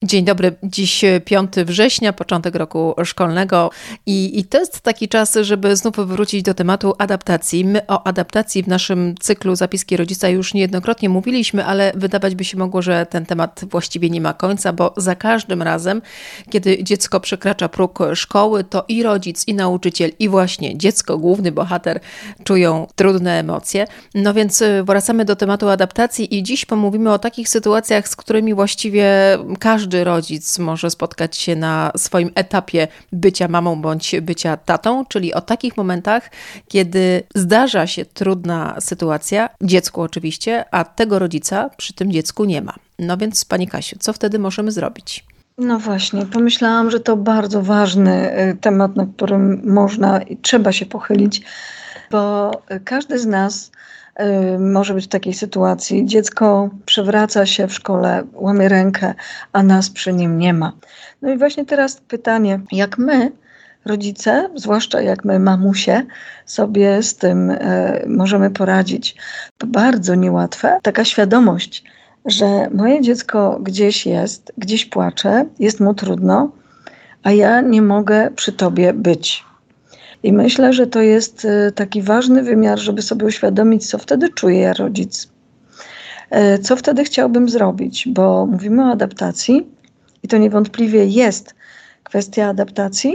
Dzień dobry. Dziś 5 września, początek roku szkolnego i to jest taki czas, żeby znów wrócić do tematu adaptacji. My o adaptacji w naszym cyklu Zapiski Rodzica już niejednokrotnie mówiliśmy, ale wydawać by się mogło, że ten temat właściwie nie ma końca, bo za każdym razem, kiedy dziecko przekracza próg szkoły, to i rodzic, i nauczyciel, i właśnie dziecko, główny bohater, czują trudne emocje. No więc wracamy do tematu adaptacji i dziś pomówimy o takich sytuacjach, z którymi właściwie każdy rodzic może spotkać się na swoim etapie bycia mamą bądź bycia tatą, czyli o takich momentach, kiedy zdarza się trudna sytuacja, dziecku oczywiście, a tego rodzica przy tym dziecku nie ma. No więc Pani Kasiu, co wtedy możemy zrobić? No właśnie, pomyślałam, że to bardzo ważny temat, na którym można i trzeba się pochylić, bo każdy z nas może być w takiej sytuacji. Dziecko przewraca się w szkole, łamie rękę, a nas przy nim nie ma. No i właśnie teraz pytanie, jak my, rodzice, zwłaszcza jak my, mamusie, sobie z tym możemy poradzić. To bardzo niełatwe. Taka świadomość, że moje dziecko gdzieś jest, gdzieś płacze, jest mu trudno, a ja nie mogę przy tobie być. I myślę, że to jest taki ważny wymiar, żeby sobie uświadomić, co wtedy czuję ja rodzic. Co wtedy chciałbym zrobić, bo mówimy o adaptacji i to niewątpliwie jest kwestia adaptacji.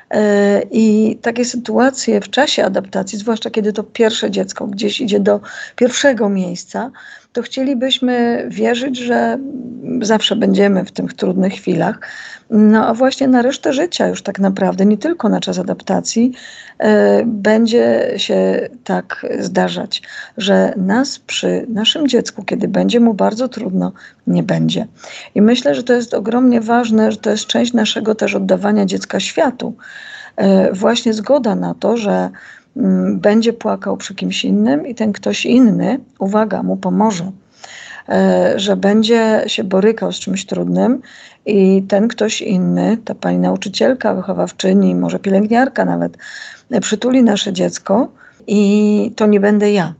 I takie sytuacje w czasie adaptacji, zwłaszcza kiedy to pierwsze dziecko gdzieś idzie do pierwszego miejsca, to chcielibyśmy wierzyć, że zawsze będziemy w tych trudnych chwilach. No a właśnie na resztę życia już tak naprawdę, nie tylko na czas adaptacji, będzie się tak zdarzać, że nas przy naszym dziecku, kiedy będzie mu bardzo trudno, nie będzie. I myślę, że to jest ogromnie ważne, że to jest część naszego też oddawania dziecka światu. Właśnie zgoda na to, że będzie płakał przy kimś innym i ten ktoś inny, uwaga, mu pomoże. Że będzie się borykał z czymś trudnym i ten ktoś inny, ta pani nauczycielka, wychowawczyni, może pielęgniarka nawet, przytuli nasze dziecko i to nie będę ja.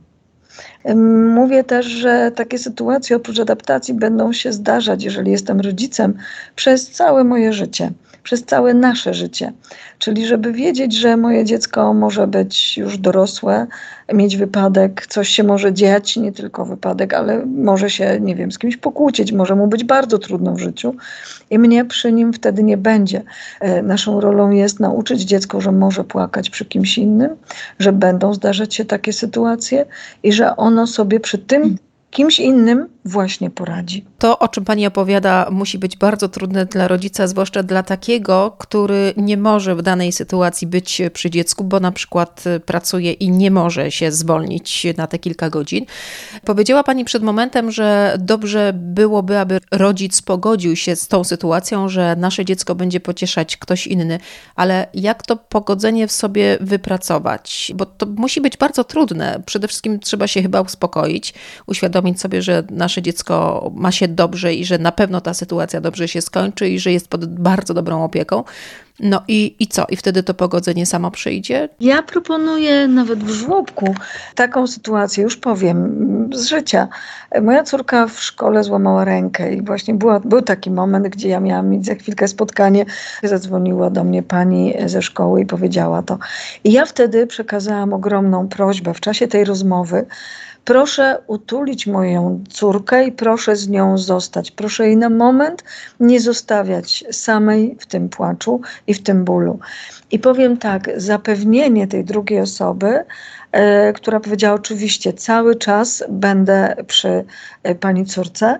Mówię też, że takie sytuacje oprócz adaptacji będą się zdarzać, jeżeli jestem rodzicem, przez całe moje życie, przez całe nasze życie. Czyli żeby wiedzieć, że moje dziecko może być już dorosłe, mieć wypadek, coś się może dziać, nie tylko wypadek, ale może się, nie wiem, z kimś pokłócić, może mu być bardzo trudno w życiu i mnie przy nim wtedy nie będzie. Naszą rolą jest nauczyć dziecko, że może płakać przy kimś innym, że będą zdarzać się takie sytuacje i że ono sobie przy tym kimś innym właśnie poradzi. To, o czym Pani opowiada, musi być bardzo trudne dla rodzica, zwłaszcza dla takiego, który nie może w danej sytuacji być przy dziecku, bo na przykład pracuje i nie może się zwolnić na te kilka godzin. Powiedziała Pani przed momentem, że dobrze byłoby, aby rodzic pogodził się z tą sytuacją, że nasze dziecko będzie pocieszać ktoś inny, ale jak to pogodzenie w sobie wypracować? Bo to musi być bardzo trudne. Przede wszystkim trzeba się chyba uspokoić, uświadomić sobie, że nasze dziecko ma się dobrze i że na pewno ta sytuacja dobrze się skończy i że jest pod bardzo dobrą opieką. No i co? I wtedy to pogodzenie samo przyjdzie? Ja proponuję nawet w żłobku taką sytuację, już powiem, z życia. Moja córka w szkole złamała rękę i właśnie był taki moment, gdzie ja miałam mieć za chwilkę spotkanie. Zadzwoniła do mnie pani ze szkoły i powiedziała to. I ja wtedy przekazałam ogromną prośbę w czasie tej rozmowy. Proszę utulić moją córkę i proszę z nią zostać. Proszę jej na moment nie zostawiać samej w tym płaczu i w tym bólu. I powiem tak, zapewnienie tej drugiej osoby, która powiedziała oczywiście cały czas będę przy pani córce,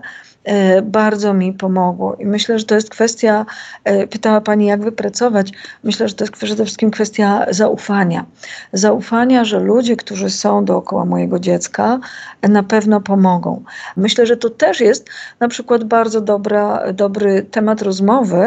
bardzo mi pomogło. I myślę, że to jest kwestia, pytała pani jak wypracować, myślę, że to jest przede wszystkim kwestia zaufania. Zaufania, że ludzie, którzy są dookoła mojego dziecka, na pewno pomogą. Myślę, że to też jest na przykład bardzo dobry temat rozmowy,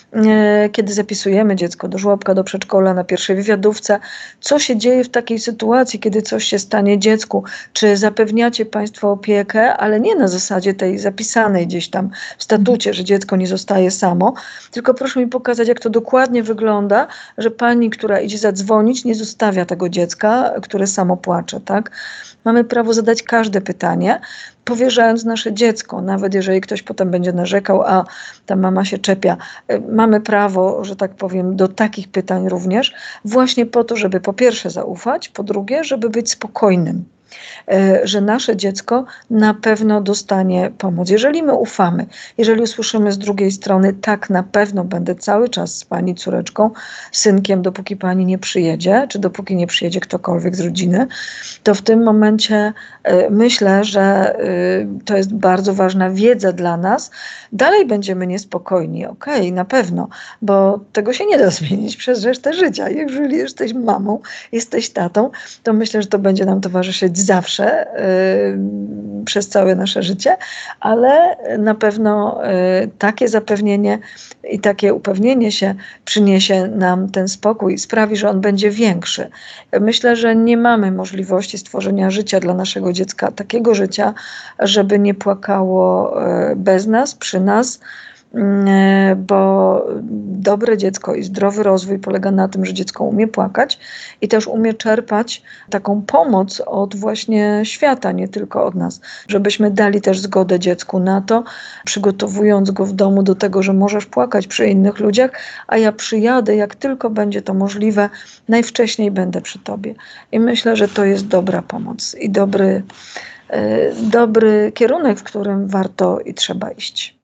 kiedy zapisujemy dziecko do żłobka, do przedszkola, na pierwszej wywiadówce. Co się dzieje w takiej sytuacji, kiedy coś się stanie dziecku? Czy zapewniacie państwo opiekę, ale nie na zasadzie tej zapisanej, zapisanej gdzieś tam w statucie, że dziecko nie zostaje samo, tylko proszę mi pokazać, jak to dokładnie wygląda, że pani, która idzie zadzwonić, nie zostawia tego dziecka, które samo płacze, tak? Mamy prawo zadać każde pytanie, powierzając nasze dziecko, nawet jeżeli ktoś potem będzie narzekał, a ta mama się czepia. Mamy prawo, że tak powiem, do takich pytań również, właśnie po to, żeby po pierwsze zaufać, po drugie, żeby być spokojnym, że nasze dziecko na pewno dostanie pomoc. Jeżeli my ufamy, jeżeli usłyszymy z drugiej strony, tak, na pewno będę cały czas z pani córeczką, synkiem, dopóki pani nie przyjedzie, czy dopóki nie przyjedzie ktokolwiek z rodziny, to w tym momencie myślę, że to jest bardzo ważna wiedza dla nas. Dalej będziemy niespokojni, okej, na pewno, bo tego się nie da zmienić przez resztę życia. Jeżeli jesteś mamą, jesteś tatą, to myślę, że to będzie nam towarzyszyć zawsze, przez całe nasze życie, ale na pewno takie zapewnienie i takie upewnienie się przyniesie nam ten spokój i sprawi, że on będzie większy. Myślę, że nie mamy możliwości stworzenia życia dla naszego dziecka, takiego życia, żeby nie płakało bez nas, przy nas, bo dobre dziecko i zdrowy rozwój polega na tym, że dziecko umie płakać i też umie czerpać taką pomoc od właśnie świata, nie tylko od nas. Żebyśmy dali też zgodę dziecku na to, przygotowując go w domu do tego, że możesz płakać przy innych ludziach, a ja przyjadę, jak tylko będzie to możliwe, najwcześniej będę przy tobie. I myślę, że to jest dobra pomoc i dobry kierunek, w którym warto i trzeba iść.